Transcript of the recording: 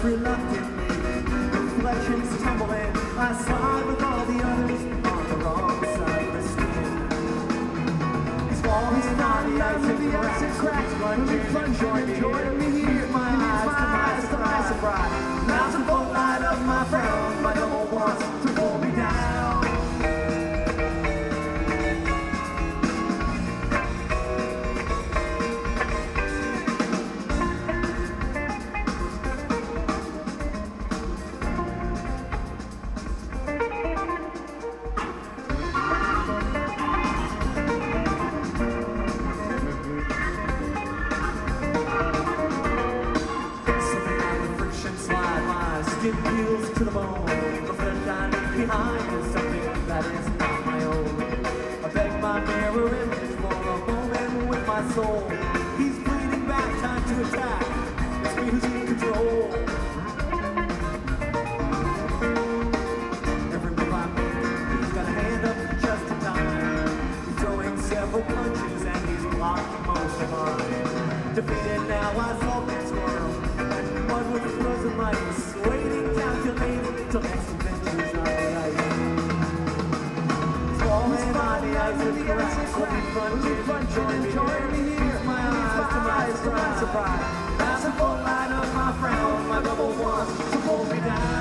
reluctantly. Reflections tumbling, I side with all the others on the wrong side of the skin. He's falling on the ice and cracks, plunging me here. My eyes to my surprise. Now's the full light of my frown. My double wants to pull me down. Skin peels to the bone. The flesh I leave behind is something that is not my own. I beg my mirror image for a moment with my soul. He's bleeding back, time to attack. It's me who's in control. Every move I make, he's got a hand up just in time. He's throwing several punches and he's blocking most of mine. Defeated now, I saw and squirm. Mud with frozen lights. Till next adventure's on the ice. Falling on the ice and cracks, join me here. My eyes to my surprise. That's the full line of my frown. My double wants to pull me down.